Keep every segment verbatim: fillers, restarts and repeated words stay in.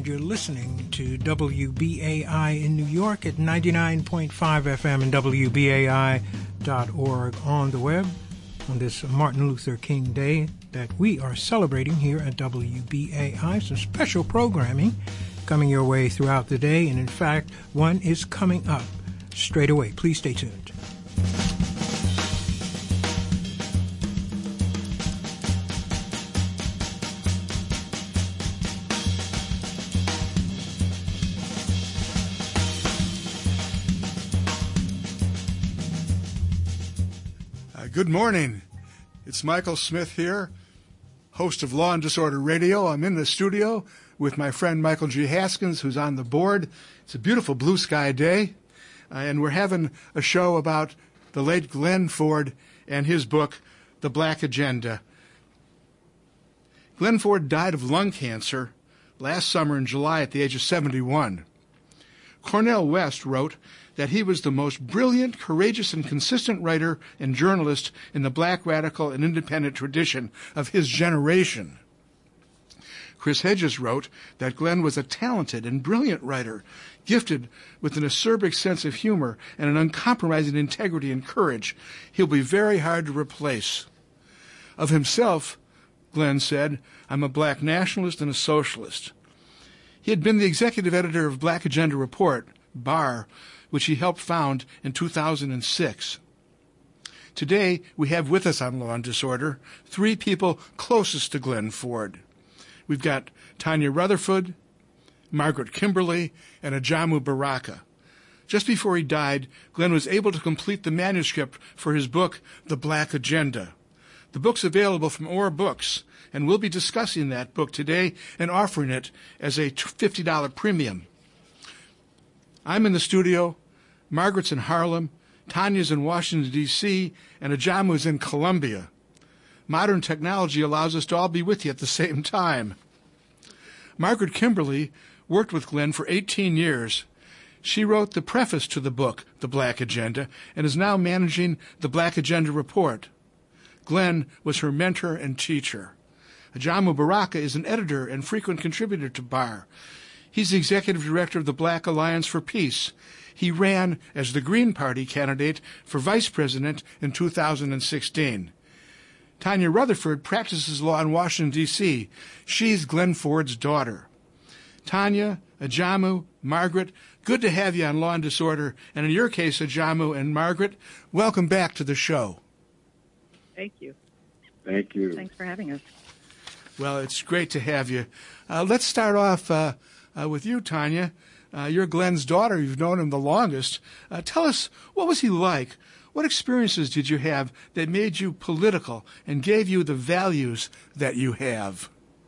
and you're listening to W B A I in New York at ninety-nine point five F M and W B A I dot org on the web on this Martin Luther King Day that we are celebrating here at W B A I. Some special programming coming your way throughout the day, and in fact, one is coming up straight away. Please stay tuned. Good morning. It's Michael Smith here, host of Law and Disorder Radio. I'm in the studio with my friend Michael G. Haskins, who's on the board. It's a beautiful blue sky day, uh, and we're having a show about the late Glenn Ford and his book, The Black Agenda. Glenn Ford died of lung cancer last summer in July at the age of seventy-one. Cornel West wrote that he was the most brilliant, courageous, and consistent writer and journalist in the black radical and independent tradition of his generation. Chris Hedges wrote that Glenn was a talented and brilliant writer, gifted with an acerbic sense of humor and an uncompromising integrity and courage. He'll be very hard to replace. Of himself, Glenn said, "I'm a black nationalist and a socialist." He had been the executive editor of Black Agenda Report, B A R, which he helped found in two thousand six. Today, we have with us on Law and Disorder three people closest to Glenn Ford. We've got Tanya Rutherford, Margaret Kimberly, and Ajamu Baraka. Just before he died, Glenn was able to complete the manuscript for his book, The Black Agenda. The book's available from Or Books, and we'll be discussing that book today and offering it as a fifty dollars premium. I'm in the studio, Margaret's in Harlem, Tanya's in Washington, D C, and Ajamu's in Columbia. Modern technology allows us to all be with you at the same time. Margaret Kimberly worked with Glenn for eighteen years. She wrote the preface to the book, The Black Agenda, and is now managing the Black Agenda Report. Glenn was her mentor and teacher. Ajamu Baraka is an editor and frequent contributor to B A R. He's the executive director of the Black Alliance for Peace. He ran as the Green Party candidate for vice president in two thousand sixteen. Tanya Rutherford practices law in Washington, D C. She's Glenn Ford's daughter. Tanya, Ajamu, Margaret, good to have you on Law and Disorder, and in your case, Ajamu and Margaret, welcome back to the show. Thank you. Thank you. Thanks for having us. Well, it's great to have you. Uh, let's start off uh, uh, with you, Tanya. Uh, you're Glenn's daughter. You've known him the longest. Uh, tell us, what was he like? What experiences did you have that made you political and gave you the values that you have?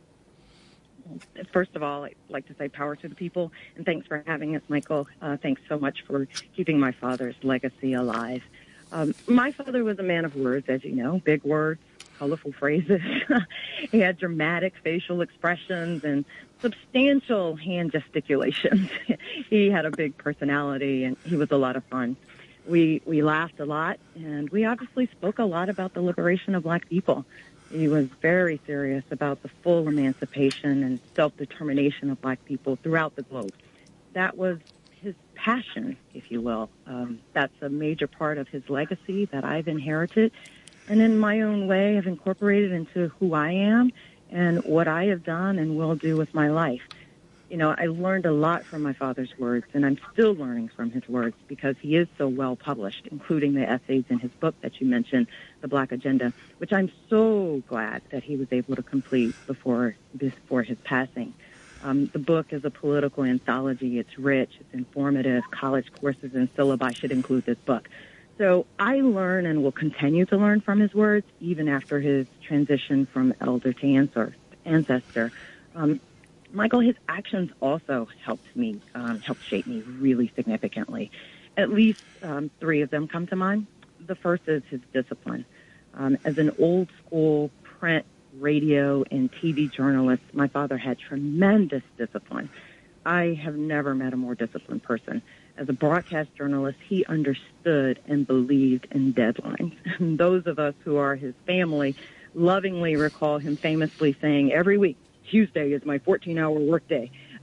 First of all, I'd like to say power to the people, and thanks for having us, Michael. Uh, thanks so much for keeping my father's legacy alive. Um, my father was a man of words, as you know, big words, colorful phrases. He had dramatic facial expressions and substantial hand gesticulations. He had a big personality, and he was a lot of fun. We we laughed a lot, and we obviously spoke a lot about the liberation of black people. He was very serious about the full emancipation and self-determination of black people throughout the globe. That was his passion, if you will. Um, that's a major part of his legacy that I've inherited, and in my own way have incorporated into who I am and what I have done and will do with my life. You know, I learned a lot from my father's words, and I'm still learning from his words because he is so well published, including the essays in his book that you mentioned, The Black Agenda, which I'm so glad that he was able to complete before before his passing. Um, the book is a political anthology. It's rich. It's informative. College courses and syllabi should include this book. So I learn and will continue to learn from his words, even after his transition from elder to ancestor. Um, Michael, his actions also helped me, um, helped shape me really significantly. At least um, three of them come to mind. The first is his discipline. Um, as an old school print, radio, and T V journalist, my father had tremendous discipline. I have never met a more disciplined person. As a broadcast journalist, he understood and believed in deadlines. And those of us who are his family lovingly recall him famously saying, every week, Tuesday is my fourteen-hour workday.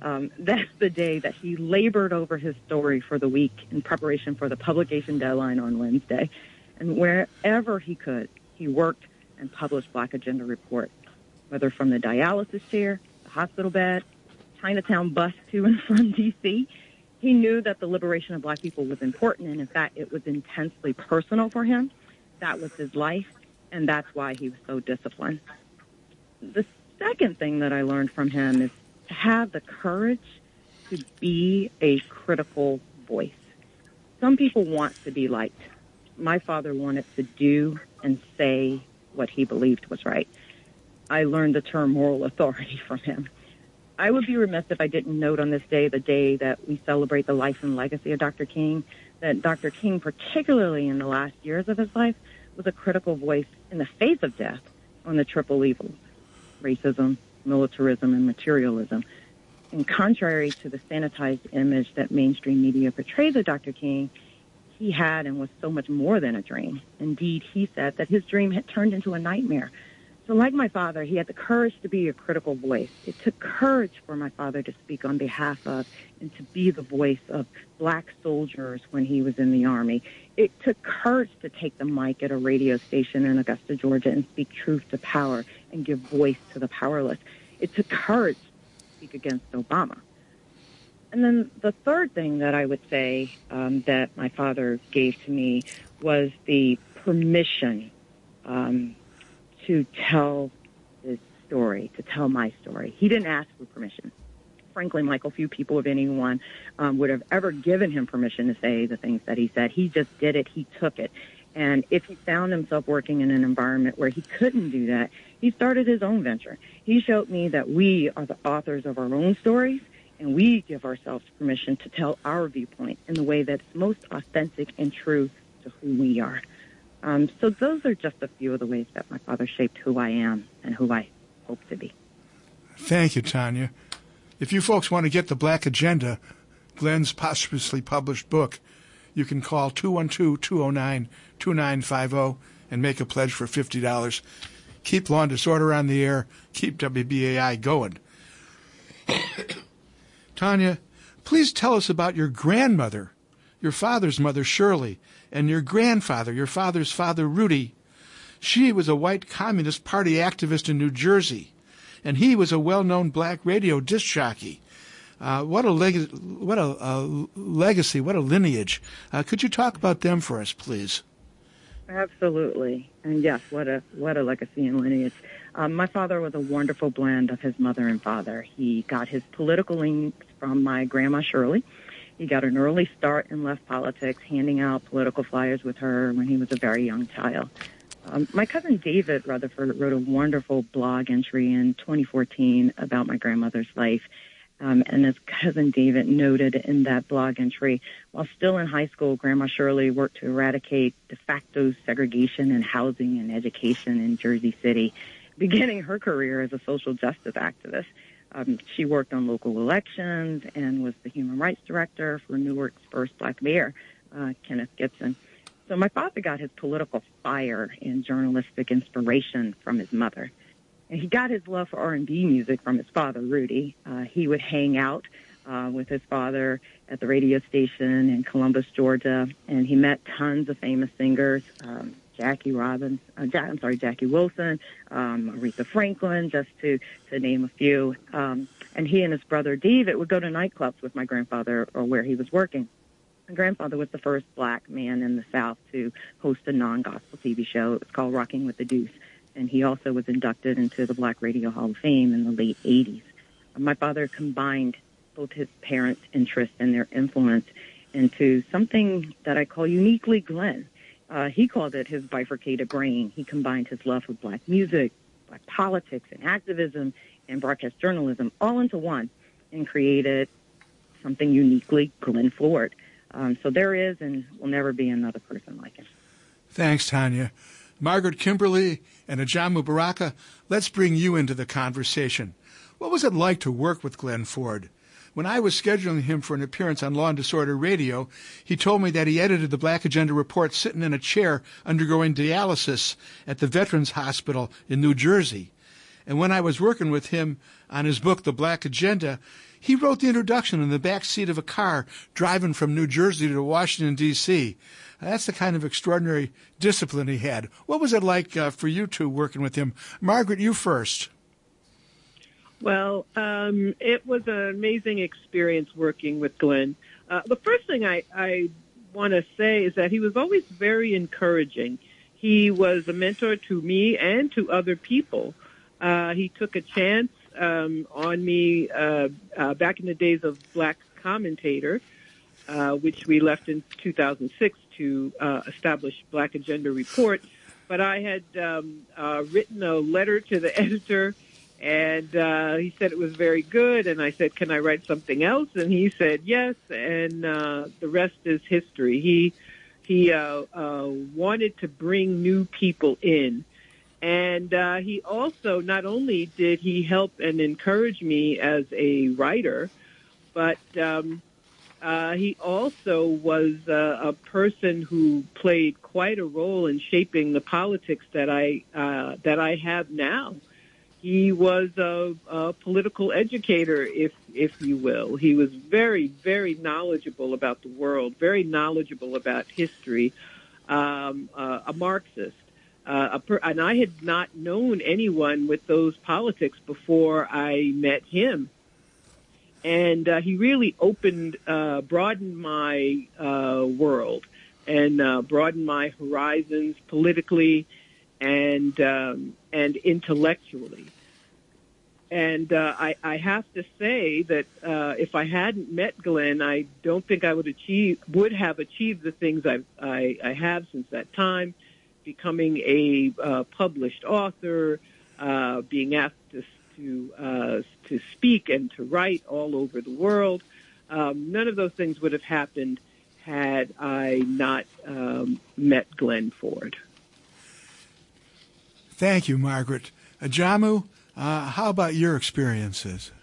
Um, that's the day that he labored over his story for the week in preparation for the publication deadline on Wednesday. And wherever he could, he worked and published Black Agenda Report, whether from the dialysis chair, the hospital bed, Chinatown bus to and from D C He knew that the liberation of Black people was important, and in fact, it was intensely personal for him. That was his life, and that's why he was so disciplined. The second thing that I learned from him is to have the courage to be a critical voice. Some people want to be liked. My father wanted to do and say what he believed was right. I learned the term moral authority from him. I would be remiss if I didn't note on this day, the day that we celebrate the life and legacy of Doctor King, that Doctor King, particularly in the last years of his life, was a critical voice in the face of death on the triple evils: racism, militarism, and materialism. And contrary to the sanitized image that mainstream media portrays of Doctor King, he had and was so much more than a dream. Indeed, he said that his dream had turned into a nightmare. So like my father, he had the courage to be a critical voice. It took courage for my father to speak on behalf of and to be the voice of Black soldiers when he was in the Army. It took courage to take the mic at a radio station in Augusta, Georgia, and speak truth to power and give voice to the powerless. It took courage to speak against Obama. And then the third thing that I would say um, that my father gave to me was the permission um, to tell this story, to tell my story. He didn't ask for permission. Frankly, Michael, few people, if anyone, um, would have ever given him permission to say the things that he said. He just did it. He took it. And if he found himself working in an environment where he couldn't do that, he started his own venture. He showed me that we are the authors of our own stories, and we give ourselves permission to tell our viewpoint in the way that's most authentic and true to who we are. Um, so those are just a few of the ways that my father shaped who I am and who I hope to be. Thank you, Tanya. If you folks want to get the Black Agenda, Glenn's posthumously published book, you can call two one two, two zero nine, two nine five zero and make a pledge for fifty dollars. Keep Law and Disorder on the air. Keep W B A I going. Tanya, please tell us about your grandmother, your father's mother, Shirley, and your grandfather, your father's father, Rudy. She was a white Communist Party activist in New Jersey, and he was a well-known black radio disc jockey. Uh, what a leg- what a, a legacy, what a lineage. Uh, could you talk about them for us, please? Absolutely. And yes, what a what a legacy and lineage. Um, my father was a wonderful blend of his mother and father. He got his political links from my grandma, Shirley. He got an early start in left politics, handing out political flyers with her when he was a very young child. Um, my cousin David Rutherford wrote a wonderful blog entry in twenty fourteen about my grandmother's life. Um, and as cousin David noted in that blog entry, while still in high school, Grandma Shirley worked to eradicate de facto segregation in housing and education in Jersey City, beginning her career as a social justice activist. Um, she worked on local elections and was the human rights director for Newark's first black mayor, uh, Kenneth Gibson. So my father got his political fire and journalistic inspiration from his mother. And he got his love for R and B music from his father, Rudy. Uh, he would hang out uh, with his father at the radio station in Columbus, Georgia, and he met tons of famous singers, um, Jackie Robbins, uh, Jack, I'm sorry, Jackie Wilson, um, Aretha Franklin, just to, to name a few. Um, and he and his brother David would go to nightclubs with my grandfather or where he was working. My grandfather was the first black man in the South to host a non-gospel T V show. It was called Rocking with the Deuce. And he also was inducted into the Black Radio Hall of Fame in the late eighties. My father combined both his parents' interests and their influence into something that I call uniquely Glenn. Uh, he called it his bifurcated brain. He combined his love for black music, black politics, and activism, and broadcast journalism all into one and created something uniquely Glenn Ford. Um, so there is and will never be another person like him. Thanks, Tanya. Margaret Kimberly and Ajamu Baraka, let's bring you into the conversation. What was it like to work with Glenn Ford? When I was scheduling him for an appearance on Law and Disorder Radio, he told me that he edited the Black Agenda Report sitting in a chair undergoing dialysis at the Veterans Hospital in New Jersey. And when I was working with him on his book, The Black Agenda, he wrote the introduction in the back seat of a car driving from New Jersey to Washington, D C That's the kind of extraordinary discipline he had. What was it like uh, for you two working with him? Margaret, you first. Well, um, it was an amazing experience working with Glenn. Uh, the first thing I, I want to say is that he was always very encouraging. He was a mentor to me and to other people. Uh, he took a chance um, on me uh, uh, back in the days of Black Commentator, uh, which we left in two thousand six to uh, establish Black Agenda Report. But I had um, uh, written a letter to the editor, and uh, he said it was very good. And I said, can I write something else? And he said yes, and uh, the rest is history. He he uh, uh, wanted to bring new people in. And uh, he also, not only did he help and encourage me as a writer, but um, uh, he also was uh, a person who played quite a role in shaping the politics that I uh, that I have now. He was a, a political educator, if if you will. He was very, very knowledgeable about the world, very knowledgeable about history, um, uh, a Marxist. Uh, a per- and I had not known anyone with those politics before I met him. And uh, he really opened, uh, broadened my uh, world and uh, broadened my horizons politically and um, and intellectually. And uh, I, I have to say that uh, if I hadn't met Glenn, I don't think I would achieve would have achieved the things I've, I I have since that time. Becoming a uh, published author, uh, being asked to to, uh, to speak and to write all over the world. Um, none of those things would have happened had I not um, met Glenn Ford. Thank you, Margaret. Ajamu, uh, how about your experiences?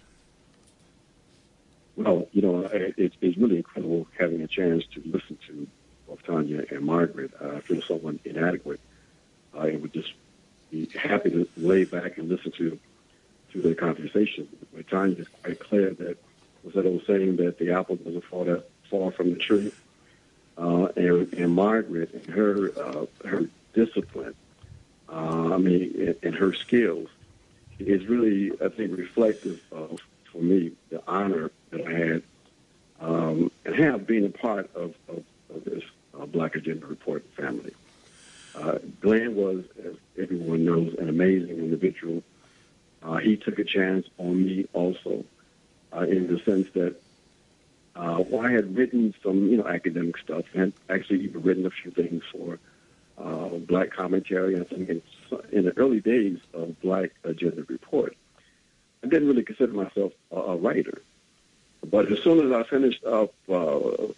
Well, you know, it, it's really incredible having a chance to listen to both Tanya and Margaret. Uh, I feel somewhat inadequate. I would just be happy to lay back and listen to to their conversation. But Tanya is quite clear that was that old saying that the apple doesn't fall that far from the tree. Uh, and, and Margaret and her uh, her discipline, uh, I mean, and, and her skills is really, I think, reflective of, for me, the honor that I had um, and have been a part of, of, of this uh, Black Agenda Report family. Uh, Glenn was, as everyone knows, an amazing individual. Uh, he took a chance on me also, uh, in the sense that uh, well, I had written some, you know, academic stuff, and actually even written a few things for uh, Black Commentary. I think in, in the early days of Black Agenda Report, I didn't really consider myself a, a writer. But as soon as I finished up uh,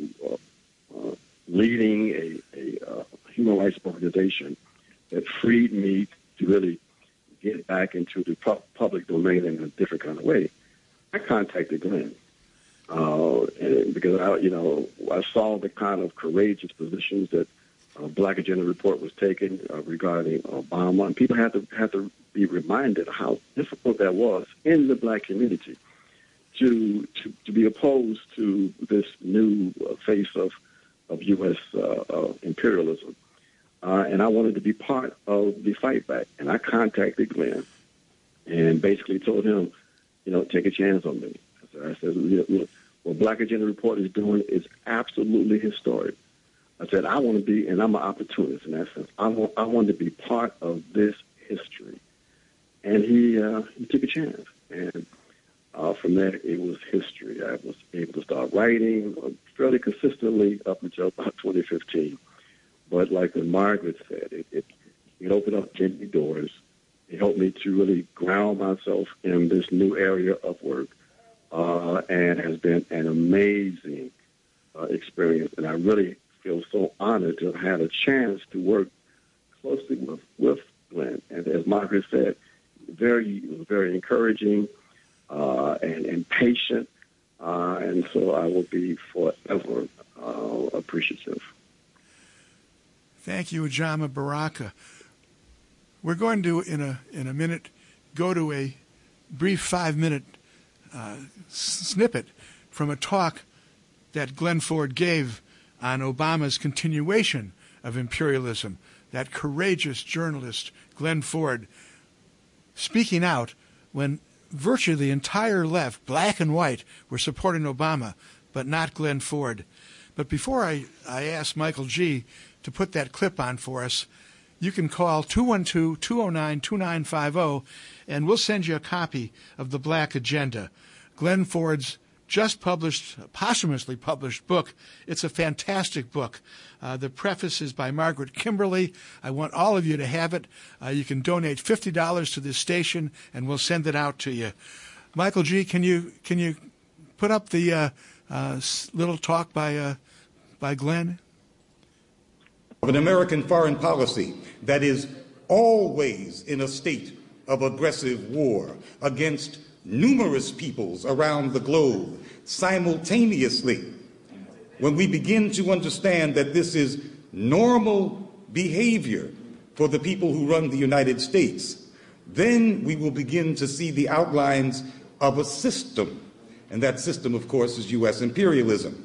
uh, leading a, a uh, human rights organization that freed me to really get back into the pu- public domain in a different kind of way, I contacted Glenn. Uh, and because I, you know, I saw the kind of courageous positions that uh, Black Agenda Report was taking uh, regarding Obama, and people had to had to be reminded how difficult that was in the Black community to to, to be opposed to this new uh, face of of U S uh, uh, imperialism. Uh, and I wanted to be part of the fight back. And I contacted Glenn and basically told him, you know, take a chance on me. I said, look, what Black Agenda Report is doing is absolutely historic. I said, I want to be, and I'm an opportunist in that sense. I want, I want to be part of this history. And he, uh, he took a chance. And uh, from there, it was history. I was able to start writing fairly consistently up until about twenty fifteen. But like when Margaret said, it, it, it opened up many doors. It helped me to really ground myself in this new area of work, uh, and has been an amazing uh, experience. And I really feel so honored to have had a chance to work closely with, with Glenn. And as Margaret said, very, very encouraging uh, and, and patient. Uh, and so I will be forever uh, appreciative. Thank you, Ajama Baraka. We're going to, in a in a minute, go to a brief five-minute uh, snippet from a talk that Glenn Ford gave on Obama's continuation of imperialism. That courageous journalist, Glenn Ford, speaking out when virtually the entire left, black and white, were supporting Obama, but not Glenn Ford. But before I, I ask Michael G. to put that clip on for us, you can call two one two, two oh nine, two nine five oh, and we'll send you a copy of The Black Agenda, Glenn Ford's just published, posthumously published book. It's a fantastic book. Uh, the preface is by Margaret Kimberly. I want all of you to have it. Uh, you can donate fifty dollars to this station, and we'll send it out to you. Michael G., can you can you put up the uh, uh, little talk by uh, by Glenn? Of an American foreign policy that is always in a state of aggressive war against numerous peoples around the globe simultaneously. When we begin to understand that this is normal behavior for the people who run the United States, then we will begin to see the outlines of a system. And that system, of course, is U S imperialism.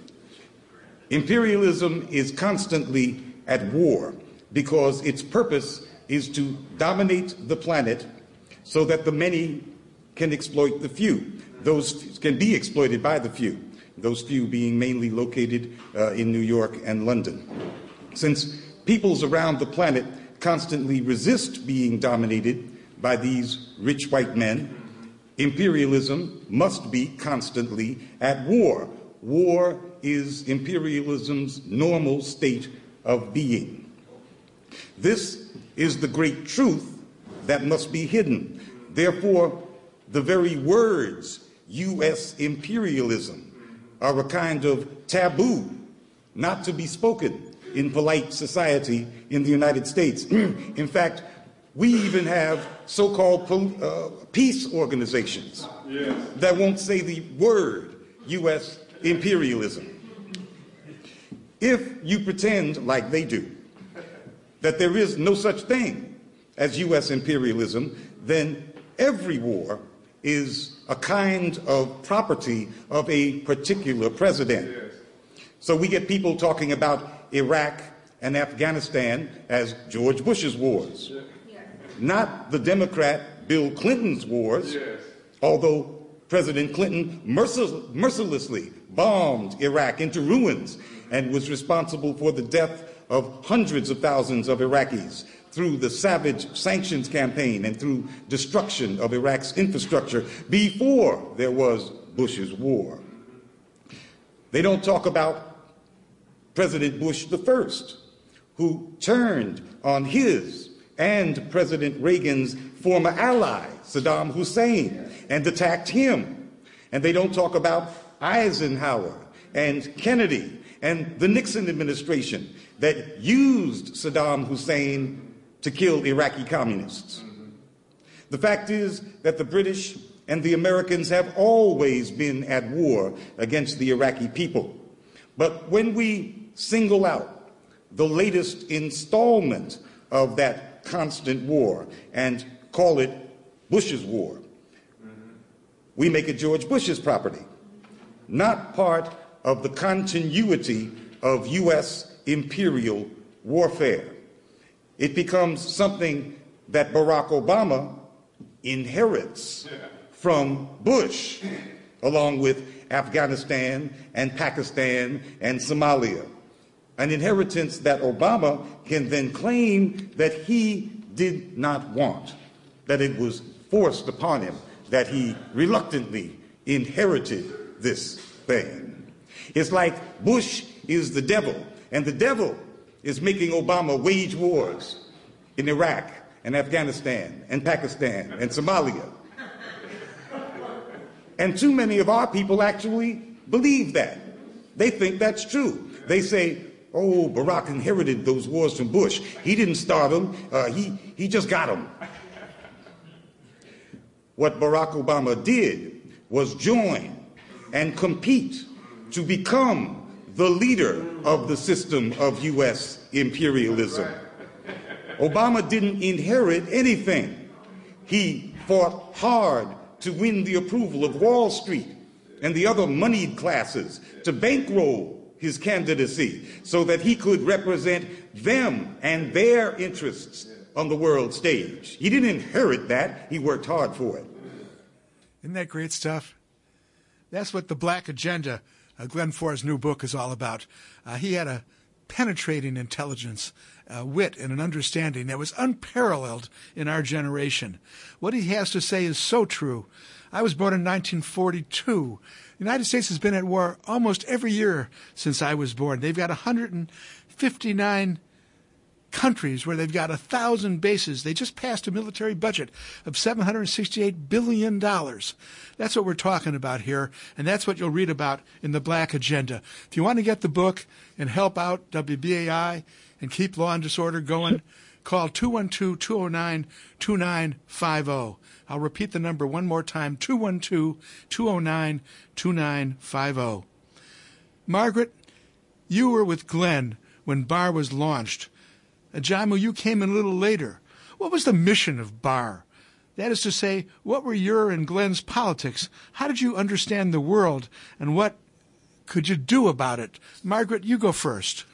Imperialism is constantly at war because its purpose is to dominate the planet so that the many can exploit the few. Those can be exploited by the few, those few being mainly located uh, in New York and London. Since peoples around the planet constantly resist being dominated by these rich white men, imperialism must be constantly at war. War is imperialism's normal state of being. This is the great truth that must be hidden. Therefore, the very words U S imperialism are a kind of taboo, not to be spoken in polite society in the United States. In fact, we even have so-called uh, peace organizations yes. that won't say the word U S imperialism. If you pretend, like they do, that there is no such thing as U S imperialism, then every war is a kind of property of a particular president. Yes. So we get people talking about Iraq and Afghanistan as George Bush's wars, yes. not the Democrat Bill Clinton's wars, yes. although President Clinton mercil- mercilessly bombed Iraq into ruins and was responsible for the death of hundreds of thousands of Iraqis through the savage sanctions campaign and through destruction of Iraq's infrastructure before there was Bush's war. They don't talk about President Bush the First, who turned on his and President Reagan's former ally, Saddam Hussein, and attacked him. And they don't talk about Eisenhower and Kennedy and the Nixon administration that used Saddam Hussein to kill Iraqi communists. The fact is that the British and the Americans have always been at war against the Iraqi people. But when we single out the latest installment of that constant war and call it Bush's war, we make it George Bush's property, not part of the continuity of U S imperial warfare. It becomes something that Barack Obama inherits from Bush, along with Afghanistan and Pakistan and Somalia. An inheritance that Obama can then claim that he did not want, that it was forced upon him, that he reluctantly inherited this thing. It's like Bush is the devil, and the devil is making Obama wage wars in Iraq and Afghanistan and Pakistan and Somalia. And too many of our people actually believe that. They think that's true. They say, oh, Barack inherited those wars from Bush. He didn't start them. Uh, he, he just got them. What Barack Obama did was join and compete to become the leader of the system of U S imperialism. Obama didn't inherit anything. He fought hard to win the approval of Wall Street and the other moneyed classes to bankroll his candidacy so that he could represent them and their interests on the world stage. He didn't inherit that. He worked hard for it. Isn't that great stuff? That's what The Black Agenda, uh, Glenn Ford's new book, is all about. Uh, he had a penetrating intelligence, uh, wit, and an understanding that was unparalleled in our generation. What he has to say is so true. I was born in nineteen forty-two. The United States has been at war almost every year since I was born. They've got one hundred fifty-nine countries where they've got one thousand bases. They just passed a military budget of seven hundred sixty-eight billion dollars. That's what we're talking about here, and that's what you'll read about in The Black Agenda. If you want to get the book and help out W B A I and keep law and disorder going, call two one two, two oh nine, two nine five oh. I'll repeat the number one more time, two one two, two oh nine, two nine five oh. Margaret, you were with Glenn when BAR was launched. Ajamu, you came in a little later. What was the mission of BAR? That is to say, what were your and Glenn's politics? How did you understand the world, and what could you do about it? Margaret, you go first.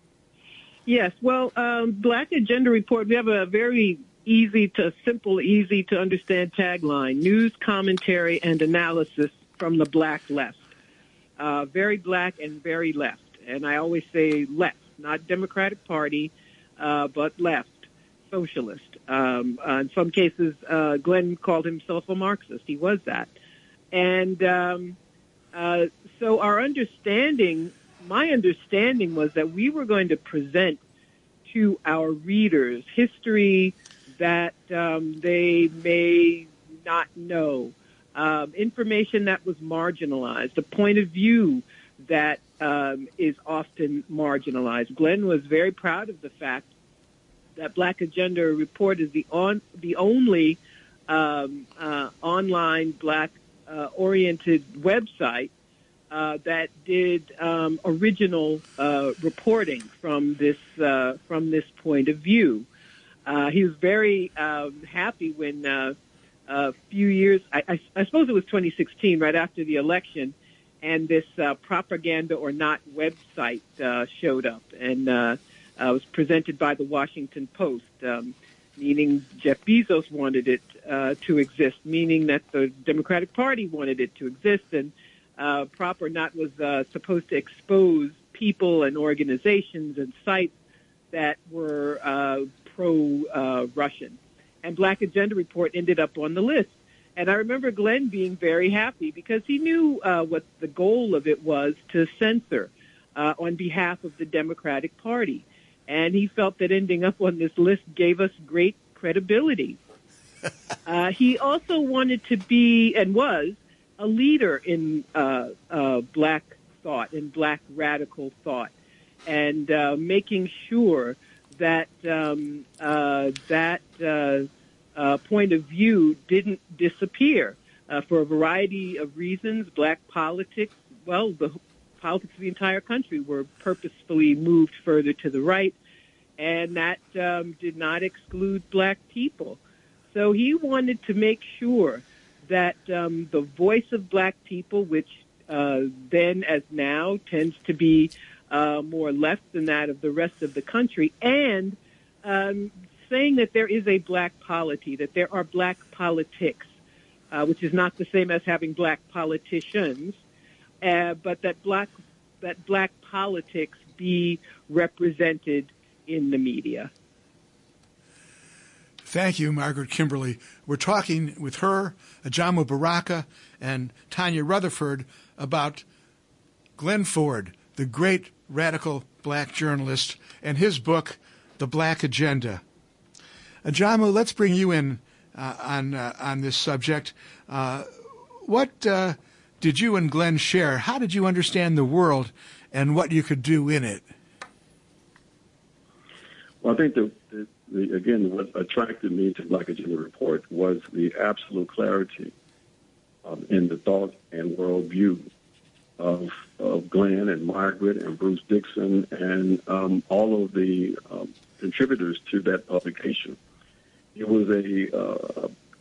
Yes, well, um, Black Agenda Report, we have a very easy to simple, easy to understand tagline: news, commentary, and analysis from the black left. Uh, very black and very left. And I always say left, not Democratic Party, uh, but left, socialist. Um, uh, in some cases, uh, Glenn called himself a Marxist. He was that. And um, uh, so our understanding, my understanding was that we were going to present to our readers history that um, they may not know, um, information that was marginalized, a point of view that um, is often marginalized. Glenn was very proud of the fact that Black Agenda Report is the on the only um, uh, online black-oriented uh, website uh, that did um, original uh, reporting from this uh, from this point of view. Uh, he was very um, happy when uh, a few years, I, I, I suppose it was twenty sixteen, right after the election, and this uh, Propaganda or Not website uh, showed up and uh, uh, was presented by the Washington Post, um, meaning Jeff Bezos wanted it uh, to exist, meaning that the Democratic Party wanted it to exist, and uh, Prop or Not was uh, supposed to expose people and organizations and sites that were uh, pro-Russian. Uh, and Black Agenda Report ended up on the list. And I remember Glenn being very happy because he knew uh, what the goal of it was, to censor uh, on behalf of the Democratic Party. And he felt that ending up on this list gave us great credibility. uh, he also wanted to be, and was, a leader in uh, uh, black thought and black radical thought, and uh, making sure that um, uh, that uh, uh, point of view didn't disappear uh, for a variety of reasons. Black politics, well, the politics of the entire country were purposefully moved further to the right, and that um, did not exclude black people. So he wanted to make sure that um, the voice of black people, which uh, then as now tends to be Uh, more left than that of the rest of the country, and um, saying that there is a black polity, that there are black politics, uh, which is not the same as having black politicians, uh, but that black that black politics be represented in the media. Thank you, Margaret Kimberly. We're talking with her, Ajamu Baraka, and Tanya Rutherford about Glenn Ford, the great radical black journalist, and his book, The Black Agenda. Ajamu, let's bring you in uh, on uh, on this subject. Uh, what uh, did you and Glenn share? How did you understand the world and what you could do in it? Well, I think the, the, the again, what attracted me to Black Agenda Report was the absolute clarity um, in the thought and worldview of, of Glenn and Margaret and Bruce Dixon and um, all of the um, contributors to that publication. It was a, uh,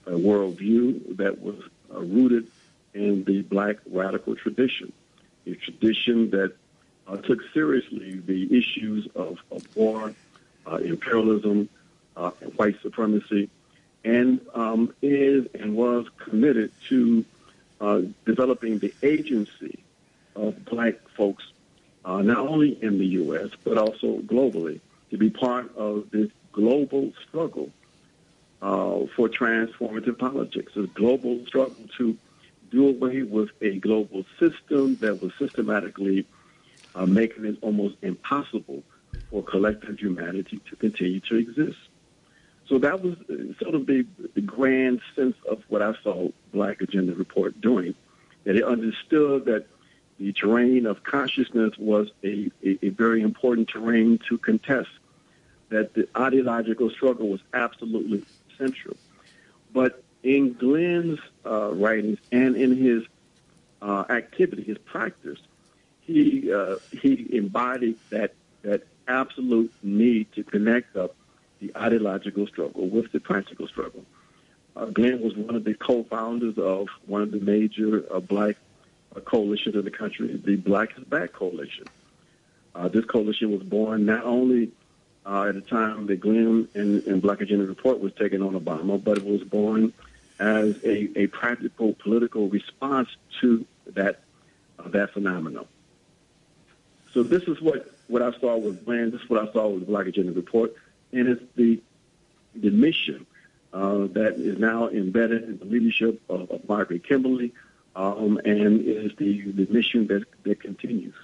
a worldview that was uh, rooted in the black radical tradition, a tradition that uh, took seriously the issues of, of war, uh, imperialism, uh, and white supremacy, and um, is and was committed to uh, developing the agency of black folks, uh, not only in the U S, but also globally, to be part of this global struggle uh, for transformative politics, a global struggle to do away with a global system that was systematically uh, making it almost impossible for collective humanity to continue to exist. So that was sort of the, the grand sense of what I saw Black Agenda Report doing, that it understood that the terrain of consciousness was a, a, a very important terrain to contest, that the ideological struggle was absolutely central. But in Glenn's uh, writings and in his uh, activity, his practice, he uh, he embodied that that absolute need to connect up the ideological struggle with the practical struggle. Uh, Glenn was one of the co-founders of one of the major uh, black uh, coalitions in the country, the Black is Back Coalition. Uh, this coalition was born not only uh, at the time that Glenn and, and Black Agenda Report was taking on Obama, but it was born as a, a practical political response to that uh, that phenomenon. So this is what, what I saw with Glenn, this is what I saw with the Black Agenda Report, and it's the the mission uh, that is now embedded in the leadership of, of Margaret Kimberly, um, and is the, the mission that, that continues.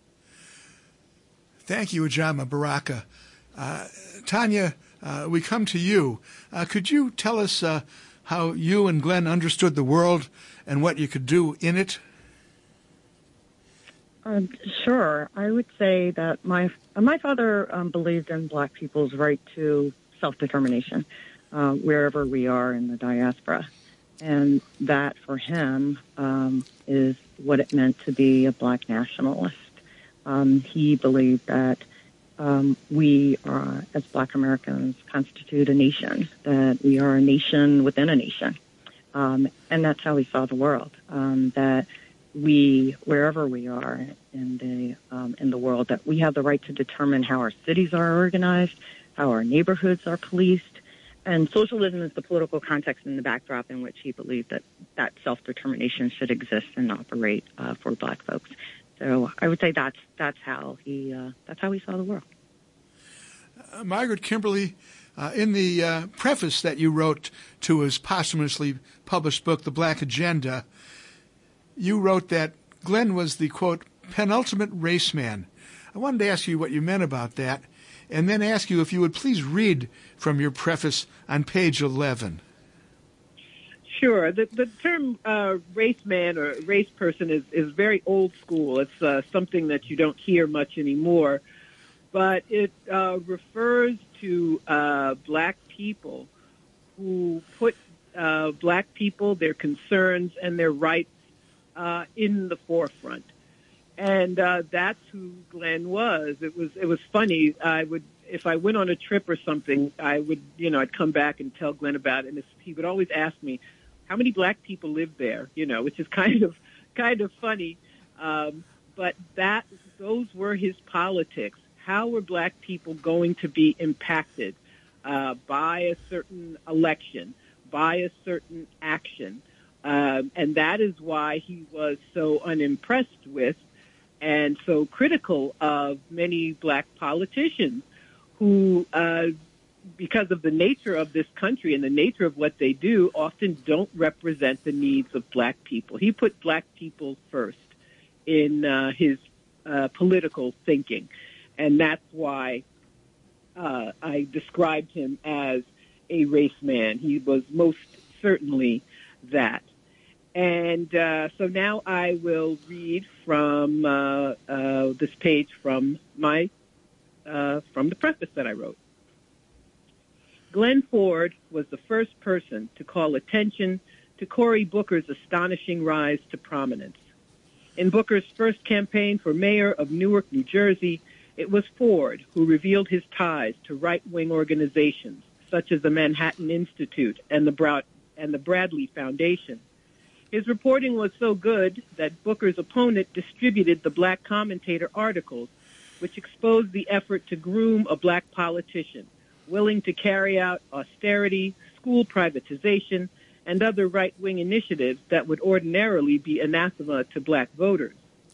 Thank you, Ajama Baraka. Uh, Tanya, uh, we come to you. Uh, could you tell us uh, how you and Glenn understood the world and what you could do in it? Um, sure. I would say that my my father um, believed in black people's right to self-determination uh, wherever we are in the diaspora. And that, for him, um, is what it meant to be a black nationalist. Um, he believed that um, we, are, as black Americans, constitute a nation, that we are a nation within a nation. Um, and that's how he saw the world, um, that we, wherever we are in the um, in the world, that we have the right to determine how our cities are organized, how our neighborhoods are policed, and socialism is the political context and the backdrop in which he believed that that self-determination should exist and operate uh, for black folks. So I would say that's that's how he uh, that's how he saw the world. Uh, Margaret Kimberly, uh, in the uh, preface that you wrote to his posthumously published book, The Black Agenda, you wrote that Glenn was the, quote, penultimate race man. I wanted to ask you what you meant about that, and then ask you if you would please read from your preface on page eleven. Sure. The, the term uh, race man or race person is, is very old school. It's uh, something that you don't hear much anymore, but it uh, refers to uh, black people who put uh, black people, their concerns, and their rights Uh, in the forefront, and uh, that's who Glenn was. It was it was funny. I would, if I went on a trip or something, I would, you know, I'd come back and tell Glenn about it, and he would always ask me, "How many black people live there?" You know, which is kind of kind of funny. Um, but that those were his politics. How were black people going to be impacted uh, by a certain election, by a certain action? Um, and that is why he was so unimpressed with and so critical of many black politicians who, uh, because of the nature of this country and the nature of what they do, often don't represent the needs of black people. He put black people first in uh, his uh, political thinking, and that's why uh, I described him as a race man. He was most certainly that. And uh, so now I will read from uh, uh, this page from my uh, from the preface that I wrote. Glenn Ford was the first person to call attention to Cory Booker's astonishing rise to prominence. In Booker's first campaign for mayor of Newark, New Jersey, it was Ford who revealed his ties to right-wing organizations such as the Manhattan Institute and the Brown and the Bradley Foundation. His reporting was so good that Booker's opponent distributed the Black Commentator articles, which exposed the effort to groom a black politician willing to carry out austerity, school privatization, and other right-wing initiatives that would ordinarily be anathema to black voters.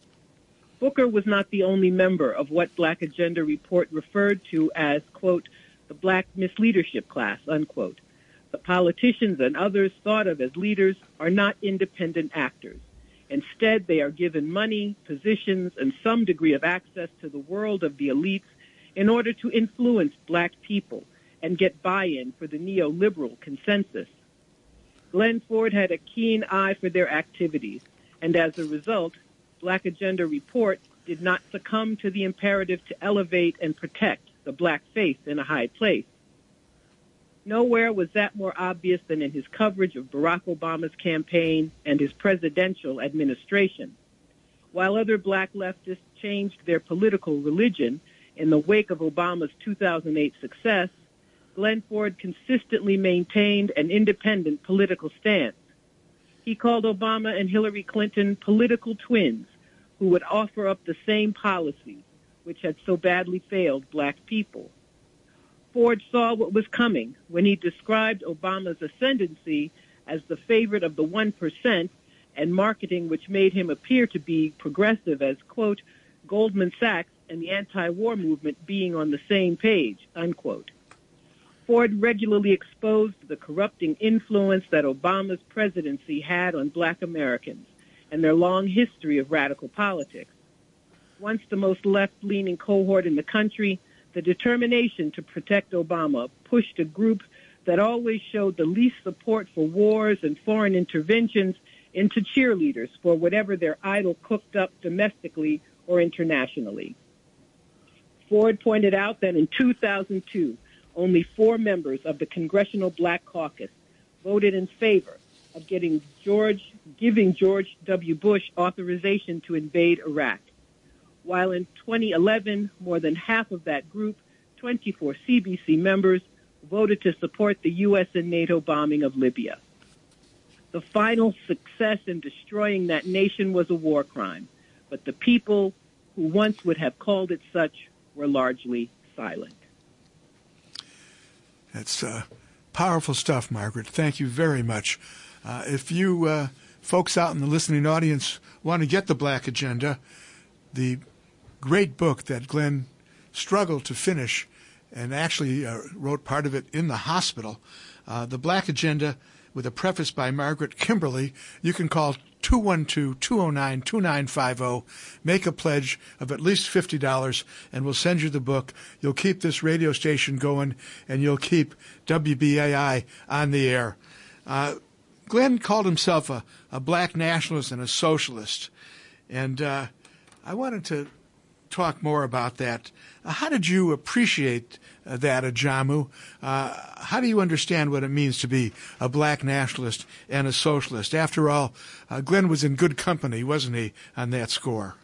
Booker was not the only member of what Black Agenda Report referred to as, quote, the black misleadership class, unquote. The politicians and others thought of as leaders are not independent actors. Instead, they are given money, positions, and some degree of access to the world of the elites in order to influence black people and get buy-in for the neoliberal consensus. Glenn Ford had a keen eye for their activities, and as a result, Black Agenda Report did not succumb to the imperative to elevate and protect the black face in a high place. Nowhere was that more obvious than in his coverage of Barack Obama's campaign and his presidential administration. While other black leftists changed their political religion in the wake of Obama's two thousand eight success, Glenn Ford consistently maintained an independent political stance. He called Obama and Hillary Clinton political twins who would offer up the same policies which had so badly failed black people. Ford saw what was coming when he described Obama's ascendancy as the favorite of the one percent and marketing which made him appear to be progressive as, quote, Goldman Sachs and the anti-war movement being on the same page, unquote. Ford regularly exposed the corrupting influence that Obama's presidency had on black Americans and their long history of radical politics. Once the most left-leaning cohort in the country, the determination to protect Obama pushed a group that always showed the least support for wars and foreign interventions into cheerleaders for whatever their idol cooked up domestically or internationally. Ford pointed out that in two thousand two, only four members of the Congressional Black Caucus voted in favor of getting George, giving George W. Bush authorization to invade Iraq, while in twenty eleven, more than half of that group, twenty-four C B C members, voted to support the U S and NATO bombing of Libya. The final success in destroying that nation was a war crime, but the people who once would have called it such were largely silent. That's uh, powerful stuff, Margaret. Thank you very much. Uh, if you uh, folks out in the listening audience want to get the Black Agenda, the great book that Glenn struggled to finish and actually uh, wrote part of it in the hospital, uh, the Black Agenda, with a preface by Margaret Kimberly, you can call two one two, two oh nine, two nine five oh, make a pledge of at least fifty dollars, and we'll send you the book. You'll keep this radio station going, and you'll keep W B A I on the air. Uh, Glenn called himself a, a black nationalist and a socialist, and uh, I wanted to talk more about that. Uh, how did you appreciate uh, that, Ajamu? Uh, how do you understand what it means to be a black nationalist and a socialist? After all, uh, Glenn was in good company, wasn't he, on that score?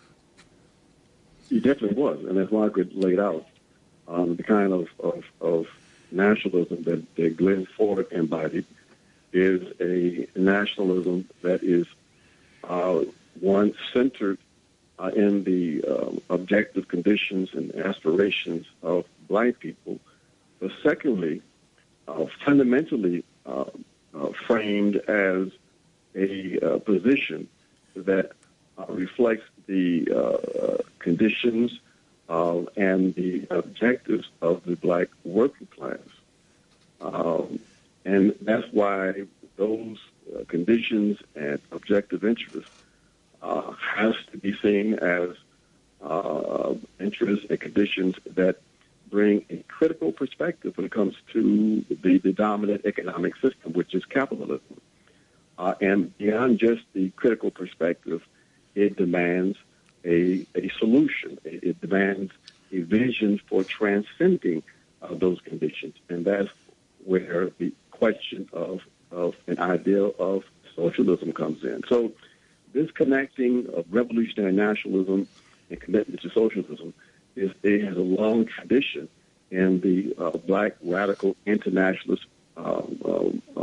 He definitely was, and as Margaret laid out, um, the kind of, of, of nationalism that, that Glenn Ford embodied is a nationalism that is uh, one centered Uh, in the uh, objective conditions and aspirations of black people, but secondly, uh, fundamentally uh, uh, framed as a uh, position that uh, reflects the uh, conditions uh, and the objectives of the black working class. Um, and that's why those uh, conditions and objective interests Uh, has to be seen as uh, interests and conditions that bring a critical perspective when it comes to the, the dominant economic system, which is capitalism. Uh, and beyond just the critical perspective, it demands a, a solution. It, it demands a vision for transcending uh, those conditions. And that's where the question of, of an ideal of socialism comes in. So this connecting of revolutionary nationalism and commitment to socialism is it has a long tradition in the uh, black radical internationalist um, um, um,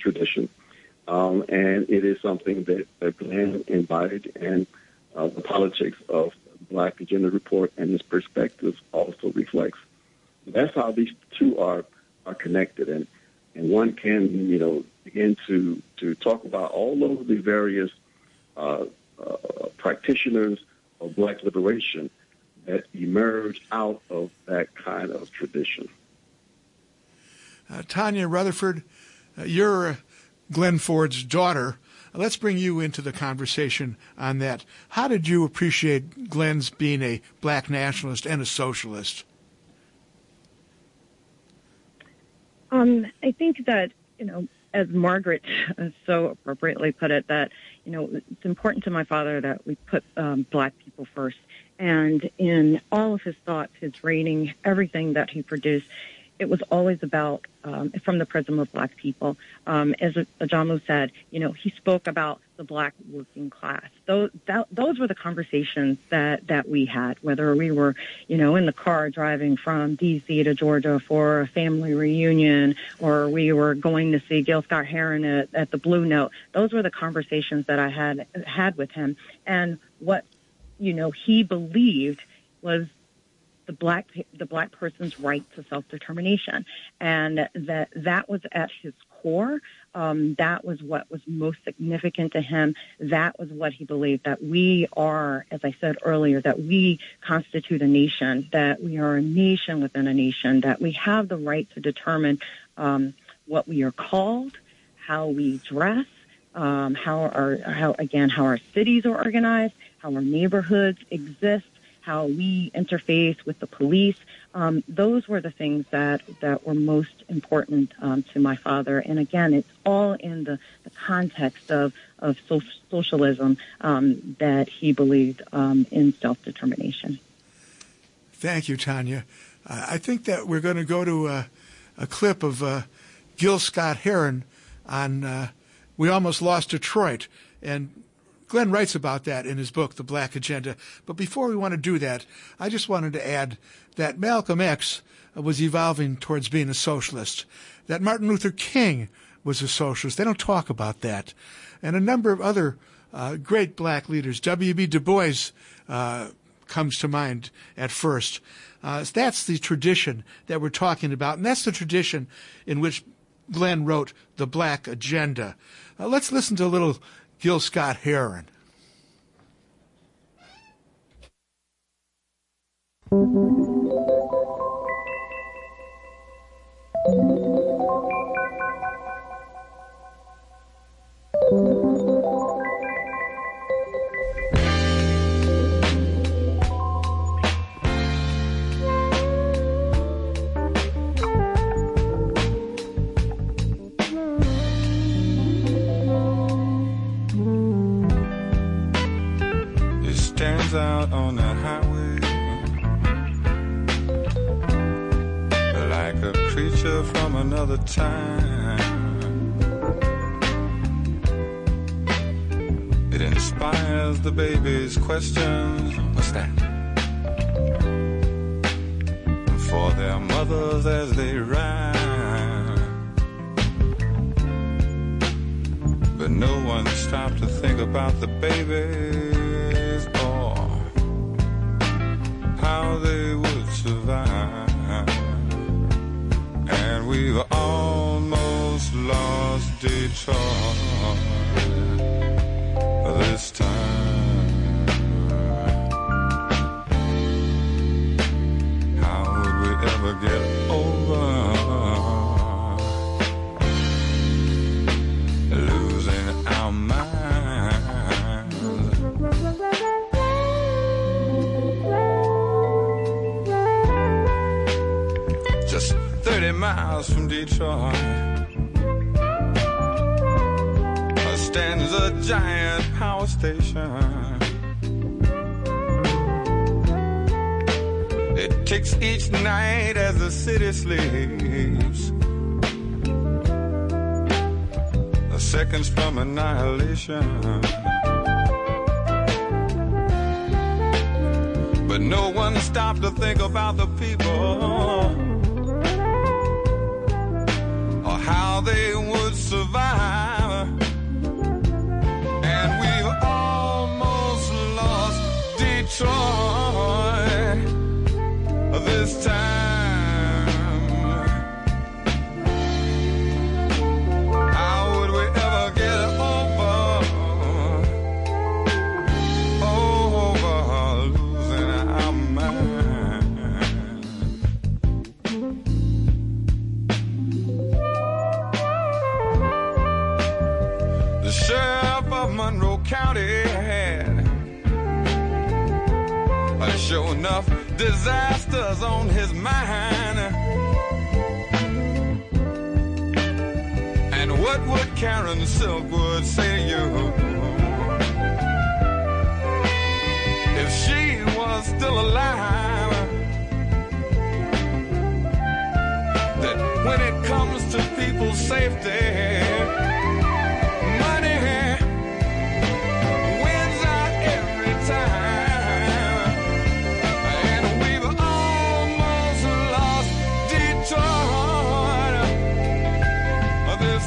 tradition. Um, and it is something that, that Glenn embodied, and uh, the politics of Black Agenda Report and his perspective also reflects. That's how these two are are connected, and and one can, you know, begin to to talk about all of the various uh, uh, practitioners of Black liberation that emerge out of that kind of tradition. Uh, Tanya Rutherford, uh, you're Glenn Ford's daughter. Let's bring you into the conversation on that. How did you appreciate Glenn's being a Black nationalist and a socialist? Um, I think that, you know, as Margaret so appropriately put it, that, you know, it's important to my father that we put um, Black people first. And in all of his thoughts, his writing, everything that he produced, it was always about, um, from the prism of Black people. Um, as Ajamu said, you know, he spoke about the Black working class. Those, that, those were the conversations that, that we had, whether we were, you know, in the car driving from D C to Georgia for a family reunion, or we were going to see Gil Scott-Heron at, at the Blue Note. Those were the conversations that I had had with him. And what, you know, he believed was the black the black person's right to self-determination, and that that was at his core. Um, that was what was most significant to him. That was what he believed, that we are, as I said earlier, that we constitute a nation, that we are a nation within a nation, that we have the right to determine um, what we are called, how we dress, um, how our how again how our cities are organized, how our neighborhoods exist, how we interface with the police. Um, those were the things that, that were most important um, to my father. And again, it's all in the, the context of, of so- socialism um, that he believed um, in self-determination. Thank you, Tanya. Uh, I think that we're going to go to a, a clip of uh, Gil Scott-Heron on uh, We Almost Lost Detroit. And Glenn writes about that in his book, The Black Agenda. But before we want to do that, I just wanted to add that Malcolm X was evolving towards being a socialist, that Martin Luther King was a socialist. They don't talk about that. And a number of other uh, great Black leaders. W B Du Bois uh, comes to mind at first. Uh, that's the tradition that we're talking about, and that's the tradition in which Glenn wrote The Black Agenda. Uh, let's listen to a little Gil Scott-Heron. Out on the highway like a creature from another time. It inspires the baby's questions. What's that? For their mothers as they ride. But no one stopped to think about the baby, how they would survive. And we've almost lost Detroit this time. How would we ever get over losing our minds? thirty miles from Detroit stands a giant power station. It ticks each night as the city sleeps, a seconds from annihilation. But no one stopped to think about the people, how they would survive. County had. Uh, sure enough, disasters on his mind. And what would Karen Silkwood say to you if she was still alive? That when it comes to people's safety, money wins out every time. And we've almost lost Detroit this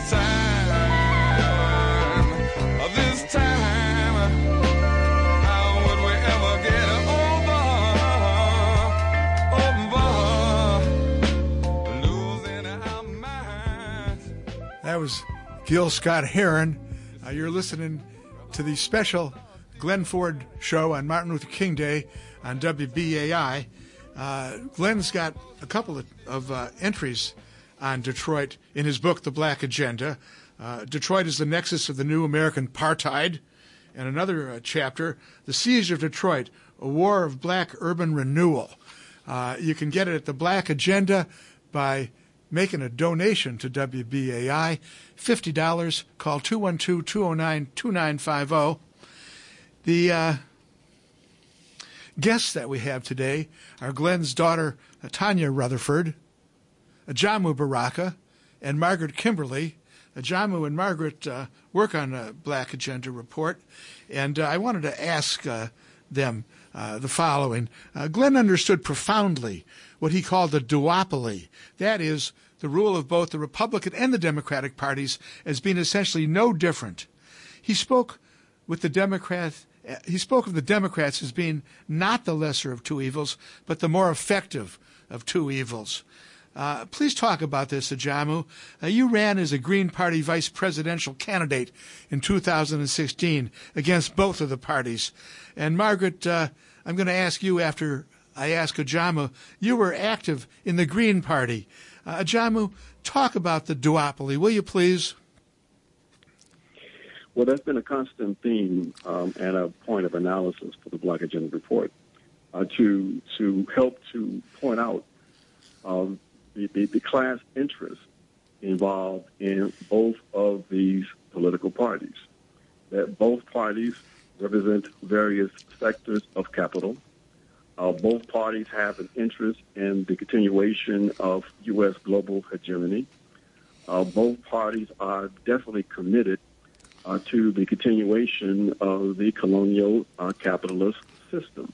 time. This time, how would we ever get over, over, losing our minds? That was Gil Scott-Heron. Uh, you're listening to the special Glenn Ford show on Martin Luther King Day on W B A I. Uh, Glenn's got a couple of, of uh, entries on Detroit in his book, The Black Agenda. Uh, Detroit is the nexus of the new American apartheid. And another uh, chapter, The Siege of Detroit, A War of Black Urban Renewal. Uh, you can get it at The Black Agenda by making a donation to W B A I, fifty dollars. Call two one two, two oh nine, two nine five oh. The uh, guests that we have today are Glenn's daughter, Tanya Rutherford, Ajamu Baraka, and Margaret Kimberly. Ajamu and Margaret uh, work on a Black Agenda report, and uh, I wanted to ask uh, them uh, the following. Uh, Glenn understood profoundly what he called the duopoly. That is, the rule of both the Republican and the Democratic parties as being essentially no different. He spoke with the Democrats. He spoke of the Democrats as being not the lesser of two evils, but the more effective of two evils. Uh, please talk about this, Ajamu. Uh, you ran as a Green Party vice presidential candidate in two thousand sixteen against both of the parties. And Margaret, uh, I'm going to ask you after I ask Ajamu. You were active in the Green Party. Uh, Ajamu, talk about the duopoly, will you please? Well, that's been a constant theme um, and a point of analysis for the Black Agenda Report, uh, to to help to point out um, the, the, the class interests involved in both of these political parties, that both parties represent various sectors of capital. Uh, both parties have an interest in the continuation of U S global hegemony. Uh, both parties are definitely committed uh, to the continuation of the colonial uh, capitalist system.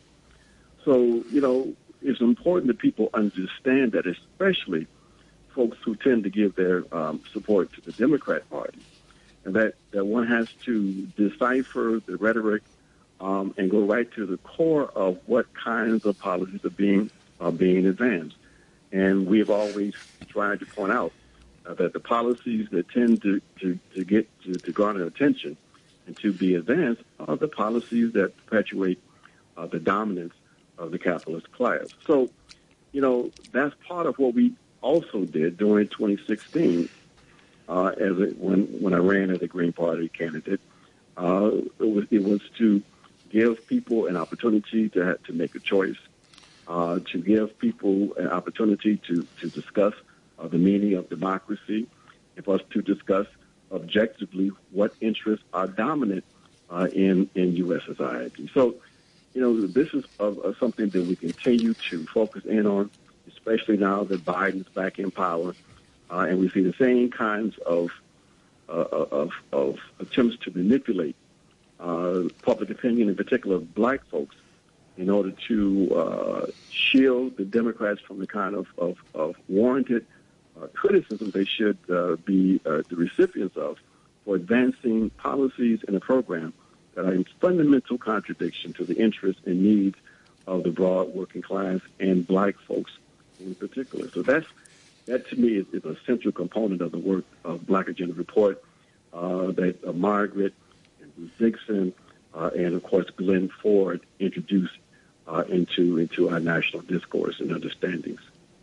So, you know, it's important that people understand that, especially folks who tend to give their um, support to the Democrat Party, and that, that one has to decipher the rhetoric um, and go right to the core of what kinds of policies are being are being advanced. And we've always tried to point out uh, that the policies that tend to, to, to get to, to garner attention and to be advanced are the policies that perpetuate uh, the dominance of the capitalist class. So, you know, that's part of what we also did during twenty sixteen uh, as it, when when I ran as a Green Party candidate. Uh, it was it was to give people an opportunity to have, to make a choice, uh, to give people an opportunity to to discuss uh, the meaning of democracy, and for us to discuss objectively what interests are dominant uh, in in U S society. So, you know, this is uh, uh, something that we continue to focus in on, especially now that Biden's back in power, uh, and we see the same kinds of uh, of, of attempts to manipulate uh, public opinion, in particular black folks, in order to uh, shield the Democrats from the kind of, of, of warranted uh, criticism they should uh, be uh, the recipients of for advancing policies in a program that are in fundamental contradiction to the interests and needs of the broad working class and black folks in particular. So that's that to me is, is a central component of the work of Black Agenda Report uh, that uh, Margaret and Bruce Dixon uh, and of course Glenn Ford introduced uh, into into our national discourse and understandings.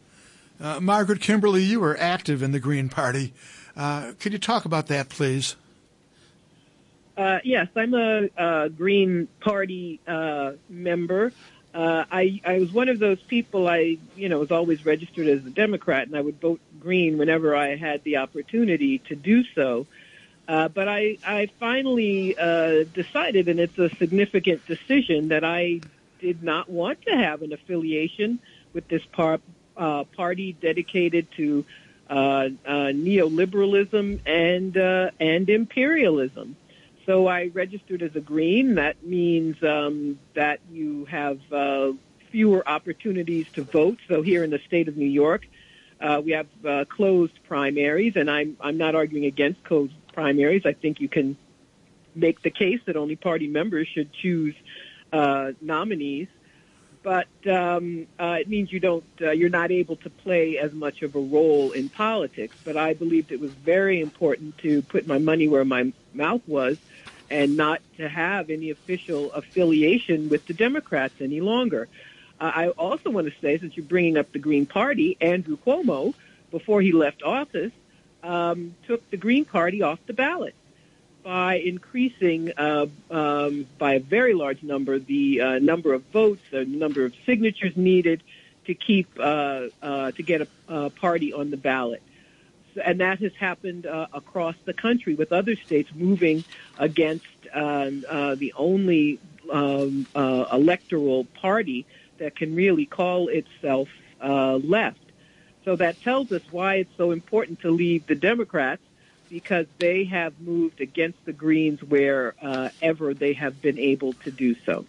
Uh, Margaret Kimberly, you were active in the Green Party. Uh, could you talk about that, please? Uh, yes, I'm a, a Green Party uh, member. Uh, I, I was one of those people, I, you know, was always registered as a Democrat, and I would vote Green whenever I had the opportunity to do so. Uh, but I, I finally uh, decided, and it's a significant decision, that I did not want to have an affiliation with this par- uh, party dedicated to uh, uh, neoliberalism and uh, and imperialism. So I registered as a Green. That means um, that you have uh, fewer opportunities to vote. So here in the state of New York, uh, we have uh, closed primaries, and I'm I'm not arguing against closed primaries. I think you can make the case that only party members should choose uh, nominees. But um, uh, it means you don't, uh, you're not able to play as much of a role in politics. But I believed it was very important to put my money where my mouth was, and not to have any official affiliation with the Democrats any longer. Uh, I also want to say, since you're bringing up the Green Party, Andrew Cuomo, before he left office, um, took the Green Party off the ballot by increasing uh, um, by a very large number the uh, number of votes, the number of signatures needed to keep uh, uh, to get a, a party on the ballot. And that has happened uh, across the country, with other states moving against uh, uh, the only um, uh, electoral party that can really call itself uh, left. So that tells us why it's so important to leave the Democrats, because they have moved against the Greens wherever uh, they have been able to do so.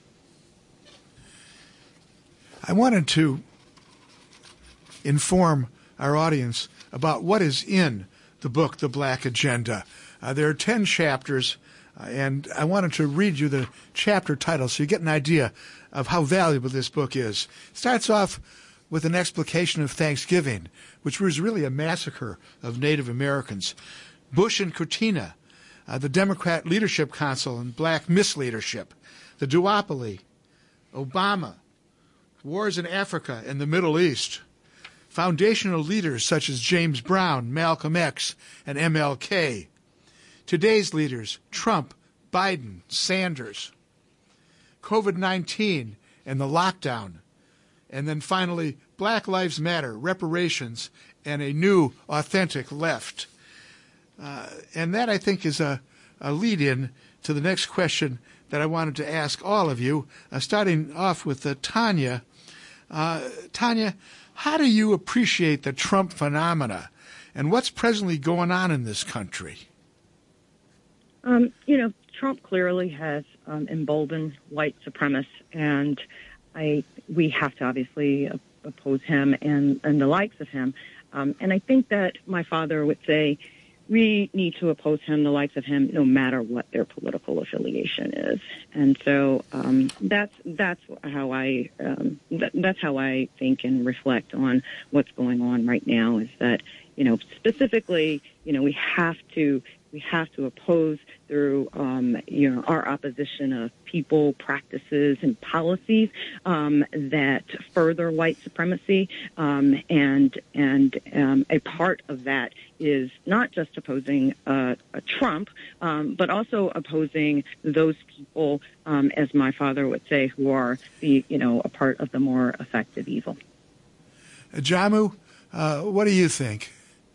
I wanted to inform our audience about what is in the book, The Black Agenda. Uh, there are ten chapters, uh, and I wanted to read you the chapter title so you get an idea of how valuable this book is. It starts off with an explication of Thanksgiving, which was really a massacre of Native Americans. Bush and Kutina, uh, the Democrat Leadership Council and black misleadership, the duopoly, Obama, wars in Africa and the Middle East, foundational leaders such as James Brown, Malcolm X, and M L K, today's leaders, Trump, Biden, Sanders, COVID nineteen and the lockdown, and then finally Black Lives Matter, reparations, and a new, authentic left. Uh, and that, I think, is a, a lead-in to the next question that I wanted to ask all of you, uh, starting off with uh, Tanya. Uh, Tanya, how do you appreciate the Trump phenomena, and what's presently going on in this country? Um, you know, Trump clearly has um, emboldened white supremacists, and I we have to obviously oppose him and, and the likes of him. Um, and I think that my father would say, we need to oppose him, the likes of him, no matter what their political affiliation is. And so um, that's that's how I um, th- that's how I think and reflect on what's going on right now. Is that, you know, specifically, you know, we have to we have to oppose through um, you know our opposition of people, practices, and policies um, that further white supremacy, um, and and um, a part of that is not just opposing uh, Trump, um, but also opposing those people, um, as my father would say, who are the you know a part of the more effective evil. Jamu, uh, what do you think?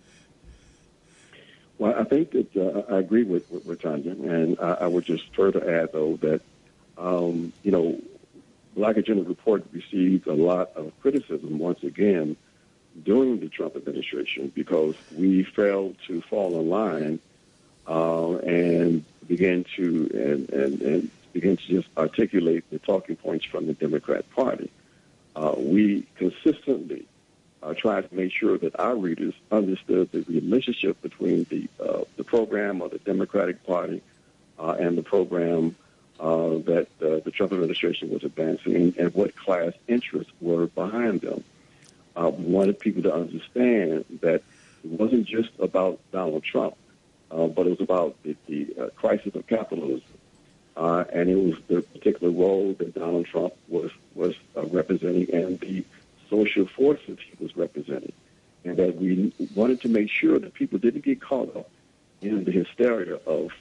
Well, I think that uh, I agree with, with, with Tanya, and I, I would just further add, though, that, um, you know, Black Agenda Report received a lot of criticism, once again, during the Trump administration, because we failed to fall in line uh, and begin to and, and, and begin to just articulate the talking points from the Democrat Party. Uh, we consistently Uh, tried to make sure that our readers understood the relationship between the uh, the program of the Democratic Party uh, and the program uh, that uh, the Trump administration was advancing, and what class interests were behind them. Uh, we wanted people to understand that it wasn't just about Donald Trump, uh, but it was about the, the uh, crisis of capitalism, uh, and it was the particular role that Donald Trump was was uh, representing, and the social forces he was representing, and that we wanted to make sure that people didn't get caught up in the hysteria of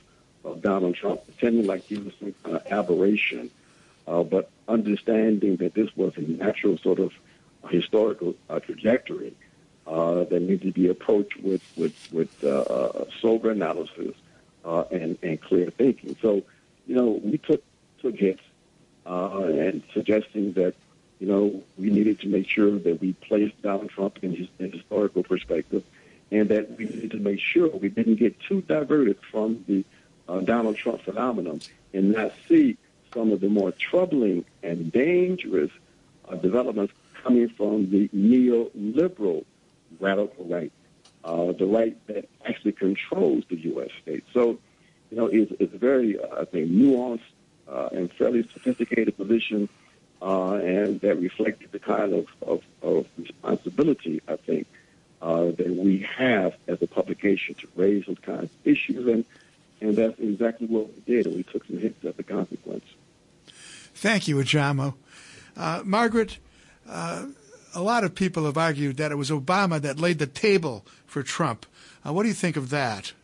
of Donald Trump, pretending like he was some kind of aberration, uh, but understanding that this was a natural sort of historical uh, trajectory uh, that needed to be approached with with with uh, sober analysis uh, and and clear thinking. So, you know, we took took hits uh, and suggesting that, you know, we needed to make sure that we placed Donald Trump in his in historical perspective, and that we needed to make sure we didn't get too diverted from the uh, Donald Trump phenomenon and not see some of the more troubling and dangerous uh, developments coming from the neoliberal radical right, uh, the right that actually controls the U S state. So, you know, it's, it's a very, uh, I think, nuanced uh, and fairly sophisticated position, uh, and that reflected the kind of, of, of responsibility, I think, uh, that we have as a publication to raise those kinds of issues, and, and that's exactly what we did, and we took some hits as a consequence. Thank you, Ajamo. Uh, Margaret, uh, a lot of people have argued that it was Obama that laid the table for Trump. Uh, what do you think of that?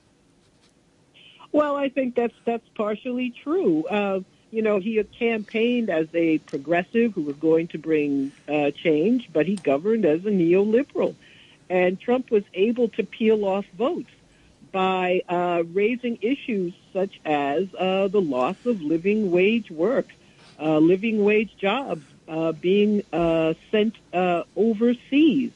Well, I think that's that's partially true. Uh, you know, he had campaigned as a progressive who was going to bring uh, change, but he governed as a neoliberal. And Trump was able to peel off votes by uh, raising issues such as uh, the loss of living wage work, uh, living wage jobs uh, being uh, sent uh, overseas.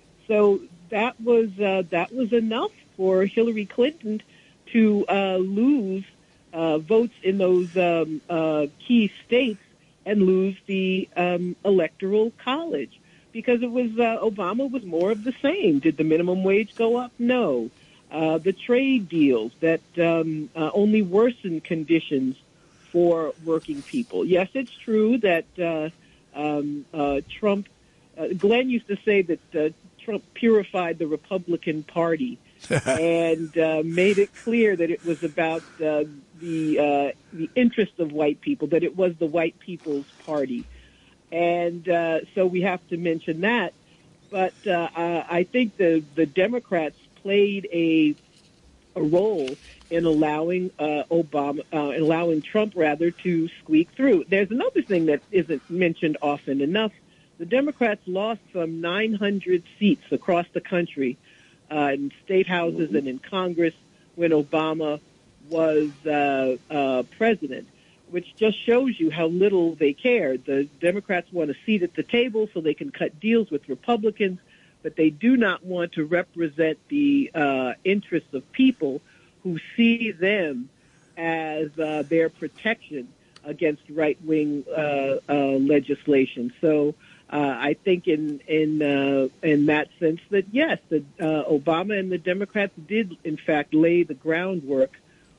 So that was uh, that was enough for Hillary Clinton to uh, lose uh, votes in those um, uh, key states and lose the um, electoral college, because it was uh, Obama was more of the same. Did the minimum wage go up? No. Uh, the trade deals that um, uh, only worsened conditions for working people. Yes, it's true that uh, um, uh, Trump, uh, Glenn used to say that uh, Trump purified the Republican Party and uh, made it clear that it was about uh, the uh, the interests of white people, that it was the white people's party. And uh, so we have to mention that. But uh, uh, I think the, the Democrats played a a role in allowing uh, Obama, uh, allowing Trump rather, to squeak through. There's another thing that isn't mentioned often enough. The Democrats lost some nine hundred seats across the country uh, in state houses and in Congress when Obama was uh, uh, president, which just shows you how little they cared. The Democrats want a seat at the table so they can cut deals with Republicans, but they do not want to represent the uh, interests of people who see them as uh, their protection against right-wing uh, uh, legislation. So uh, I think in in uh, in that sense that, yes, the, uh, Obama and the Democrats did, in fact, lay the groundwork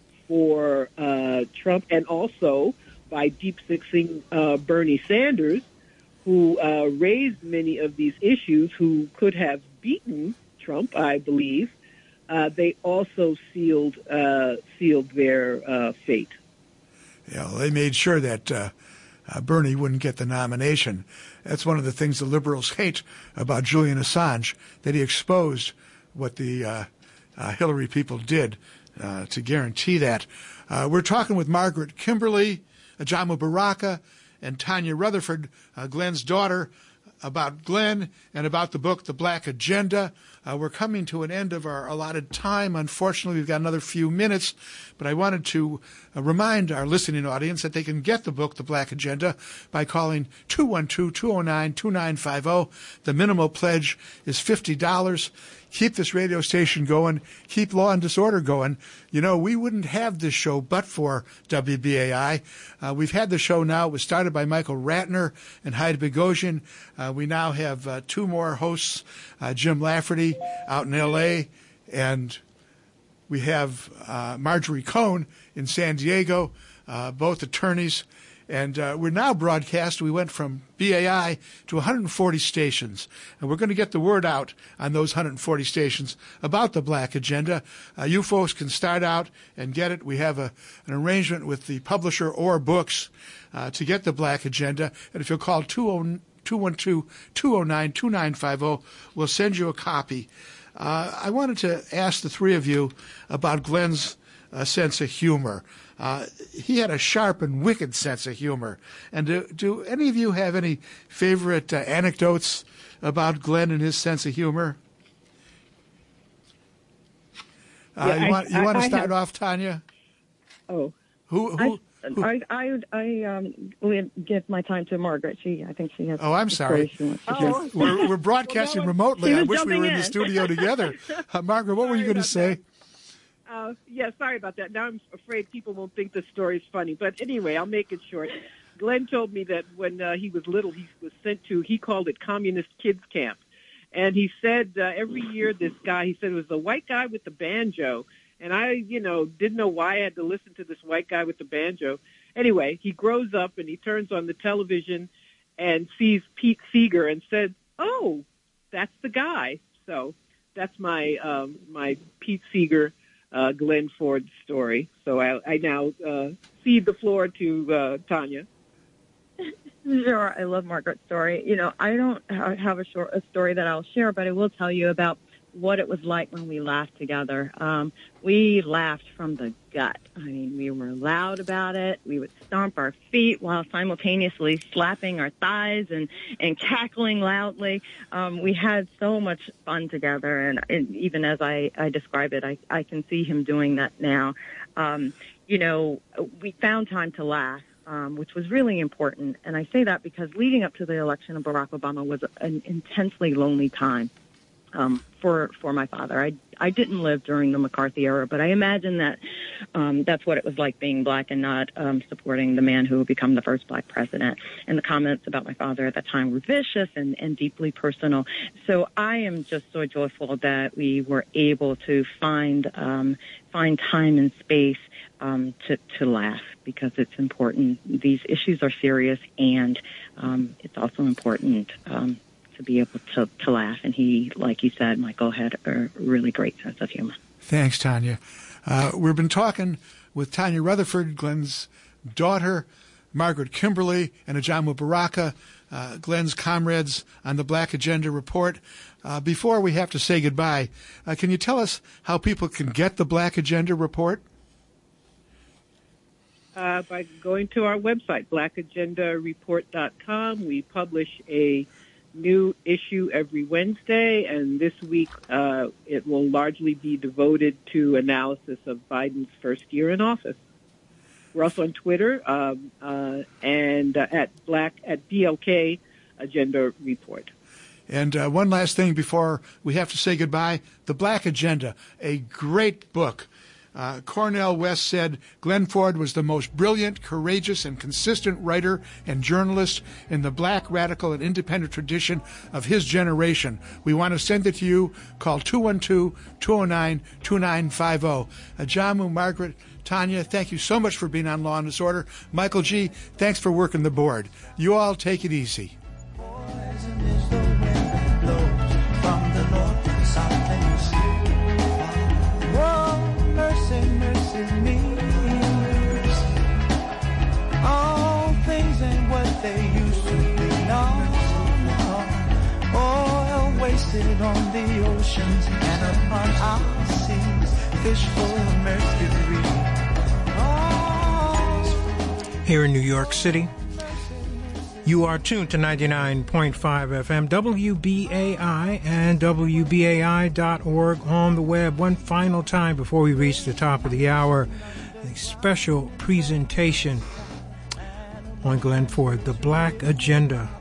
for uh, Trump, and also by deep-sixing uh, Bernie Sanders, who uh, raised many of these issues, who could have beaten Trump, I believe. Uh, they also sealed uh, sealed their uh, fate. Yeah, well, they made sure that uh, uh, Bernie wouldn't get the nomination. That's one of the things the liberals hate about Julian Assange, that he exposed what the uh, uh, Hillary people did uh, to guarantee that. Uh, we're talking with Margaret Kimberly, Ajamo Baraka, and Tanya Rutherford, uh, Glenn's daughter, about Glenn and about the book, The Black Agenda. Uh, we're coming to an end of our allotted time. Unfortunately, we've got another few minutes, but I wanted to uh, remind our listening audience that they can get the book, The Black Agenda, by calling two one two, two oh nine, two nine five oh. The minimal pledge is fifty dollars. Keep this radio station going. Keep Law and Disorder going. You know, we wouldn't have this show but for W B A I. Uh, we've had the show now. It was started by Michael Ratner and Heidi Bogosian. Uh, we now have uh, two more hosts, uh, Jim Lafferty out in L A, and we have uh, Marjorie Cohn in San Diego, uh, both attorneys. And uh, we're now broadcast. We went from B A I to one hundred forty stations. And we're going to get the word out on those one hundred forty stations about the Black Agenda. Uh, you folks can start out and get it. We have a, an arrangement with the publisher Or Books uh, to get the Black Agenda. And if you'll call two one two, two oh nine, two nine five oh, we'll send you a copy. Uh, I wanted to ask the three of you about Glenn's uh, sense of humor. Uh, he had a sharp and wicked sense of humor. And do, do any of you have any favorite uh, anecdotes about Glenn and his sense of humor? Uh, Yeah, you want, I, you want to I start have, off, Tanya? Oh, Who? who, who? I, I, I um, would give my time to Margaret. She, I think she has. Oh, I'm a sorry. story she wants to share. Oh. We're, we're broadcasting Well, no, remotely. she I was wish we were in, jumping the in. studio together. Uh, Margaret, what were you Sorry going to about say? Uh, yeah, sorry about that. Now I'm afraid people won't think the story's funny. But anyway, I'll make it short. Glenn told me that when uh, he was little, he was sent to, he called it Communist Kids Camp. And he said uh, every year this guy, he said it was the white guy with the banjo. And I, you know, didn't know why I had to listen to this white guy with the banjo. Anyway, he grows up and he turns on the television and sees Pete Seeger and said, oh, that's the guy. So that's my um, my Pete Seeger, uh, Glenn Ford story. So I, I now uh, cede the floor to uh, Tanya. Sure, I love Margaret's story. You know, I don't ha- have a short a story that I'll share, but I will tell you about what it was like when we laughed together. Um, we laughed from the gut. I mean, we were loud about it. We would stomp our feet while simultaneously slapping our thighs and, and cackling loudly. Um, we had so much fun together, and, and even as I, I describe it, I, I can see him doing that now. Um, you know, we found time to laugh. Um, which was really important. And I say that because leading up to the election of Barack Obama was an intensely lonely time um, for for my father. I I didn't live during the McCarthy era, but I imagine that um, that's what it was like being black and not um, supporting the man who would become the first black president. And the comments about my father at that time were vicious and, and deeply personal. So I am just so joyful that we were able to find um, find time and space um, to, to laugh, because it's important. These issues are serious, and um, it's also important um, to be able to, to laugh. And he, like you said, Michael, had a really great sense of humor. Thanks, Tanya. Uh, we've been talking with Tanya Rutherford, Glenn's daughter, Margaret Kimberly, and Ajamu Baraka, uh, Glenn's comrades on the Black Agenda Report. Uh, before we have to say goodbye, uh, can you tell us how people can get the Black Agenda Report? Uh, by going to our website, black agenda report dot com. We publish a new issue every Wednesday, and this week uh, it will largely be devoted to analysis of Biden's first year in office. We're also on Twitter um, uh, and uh, at Black at B L K Agenda Report. And uh, one last thing before we have to say goodbye, The Black Agenda, a great book. Uh, Cornel West said Glenn Ford was the most brilliant, courageous, and consistent writer and journalist in the black, radical, and independent tradition of his generation. We want to send it to you. Call two one two, two oh nine, two nine five oh. Ajamu, Margaret, Tanya, thank you so much for being on Law and Disorder. Michael G., thanks for working the board. You all take it easy. Poison is the wind that blows from the north and south, and you see. Whoa, mercy, mercy me. All things ain't what they used to be. No, no. Oil wasted on the oceans and upon our seas. Fish full of mercury. Oh. Here in New York City, you are tuned to ninety-nine point five F M, W B A I, and W B A I dot org on the web. One final time before we reach the top of the hour, a special presentation on Glenn Ford, The Black Agenda,